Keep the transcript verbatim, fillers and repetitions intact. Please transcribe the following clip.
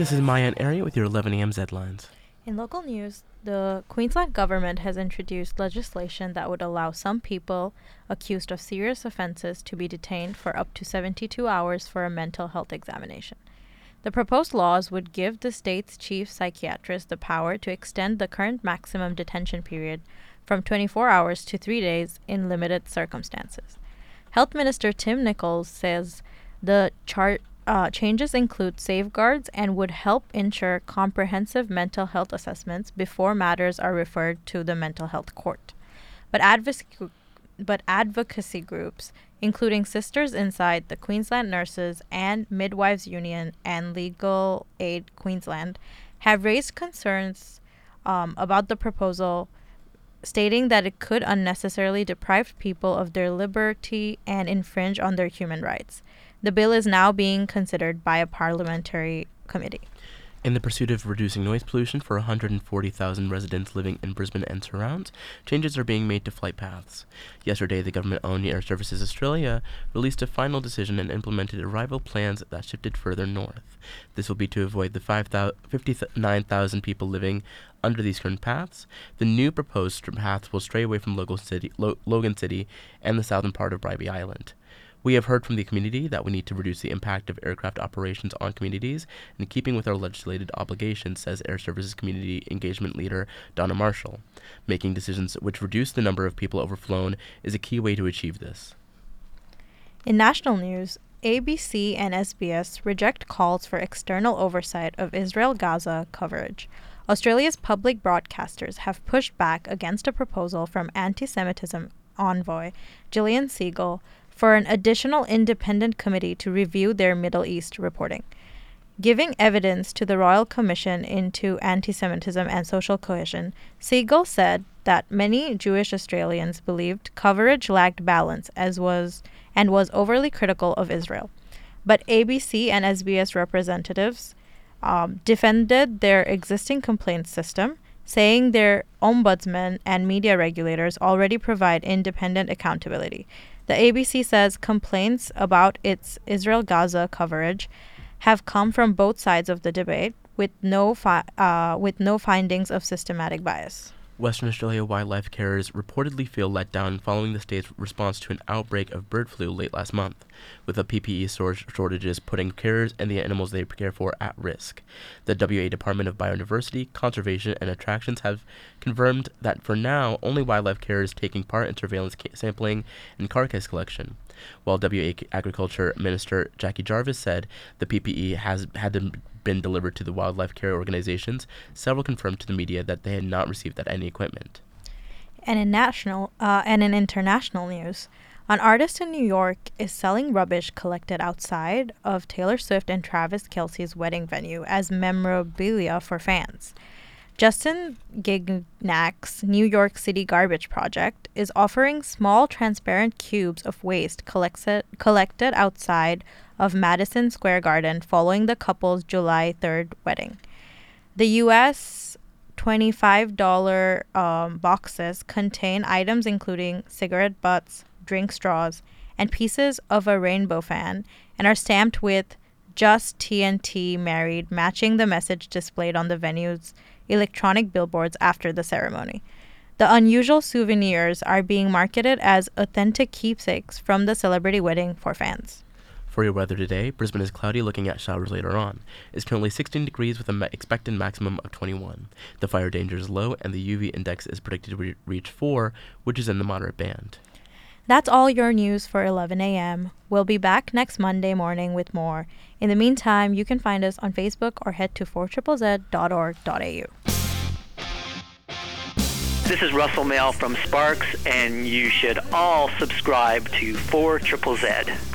This is Maya and Ari with your eleven a.m. Zlines. In local news, the Queensland government has introduced legislation that would allow some people accused of serious offences to be detained for up to seventy-two hours for a mental health examination. The proposed laws would give the state's chief psychiatrist the power to extend the current maximum detention period from twenty-four hours to three days in limited circumstances. Health Minister Tim Nichols says the chart Uh, changes include safeguards and would help ensure comprehensive mental health assessments before matters are referred to the mental health court. But advocacy, but advocacy groups, including Sisters Inside, the Queensland Nurses and Midwives Union, and Legal Aid Queensland, have raised concerns um, about the proposal, stating that it could unnecessarily deprive people of their liberty and infringe on their human rights. The bill is now being considered by a parliamentary committee. In the pursuit of reducing noise pollution for one hundred forty thousand residents living in Brisbane and surrounds, changes are being made to flight paths. Yesterday, the government-owned Air Services Australia released a final decision and implemented arrival plans that shifted further north. This will be to avoid the fifty-nine thousand people living under these current paths. The new proposed paths will stray away from Logan City, Lo- Logan City and the southern part of Bribie Island. We have heard from the community that we need to reduce the impact of aircraft operations on communities in keeping with our legislated obligations, says Air Services Community Engagement Leader Donna Marshall. Making decisions which reduce the number of people overflown is a key way to achieve this. In national news, A B C and S B S reject calls for external oversight of Israel-Gaza coverage. Australia's public broadcasters have pushed back against a proposal from anti-Semitism envoy Gillian Siegel for an additional independent committee to review their Middle East reporting. Giving evidence to the Royal Commission into Anti-Semitism and Social Cohesion, Siegel said that many Jewish Australians believed coverage lacked balance as was and was overly critical of Israel. But A B C and S B S representatives um, defended their existing complaints system, saying their ombudsman and media regulators already provide independent accountability. The A B C says complaints about its Israel-Gaza coverage have come from both sides of the debate, with no fi- uh, with no findings of systematic bias. Western Australia wildlife carers reportedly feel let down following the state's response to an outbreak of bird flu late last month, with the P P E shortages putting carers and the animals they care for at risk. The W A Department of Biodiversity, Conservation and Attractions have confirmed that for now, only wildlife carers taking part in surveillance ca- sampling and carcass collection. While W A Agriculture Minister Jackie Jarvis said the P P E has had to been delivered to the wildlife care organizations, several confirmed to the media that they had not received that any equipment. And in national uh, and in international news, an artist in New York is selling rubbish collected outside of Taylor Swift and Travis Kelce's wedding venue as memorabilia for fans. Justin Gignac's New York City Garbage Project is offering small transparent cubes of waste collected collected outside of Madison Square Garden following the couple's July third wedding. The U S twenty-five dollars um, boxes contain items including cigarette butts, drink straws, and pieces of a rainbow fan, and are stamped with "Just T N T Married," matching the message displayed on the venue's electronic billboards after the ceremony. The unusual souvenirs are being marketed as authentic keepsakes from the celebrity wedding for fans. For your weather today, Brisbane is cloudy, looking at showers later on. It's currently sixteen degrees with an ma- expected maximum of twenty-one. The fire danger is low, and the U V index is predicted to re- reach four, which is in the moderate band. That's all your news for eleven a.m. We'll be back next Monday morning with more. In the meantime, you can find us on Facebook or head to four Z Z dot org dot a u. This is Russell Mail from Sparks, and you should all subscribe to four Z Z Z.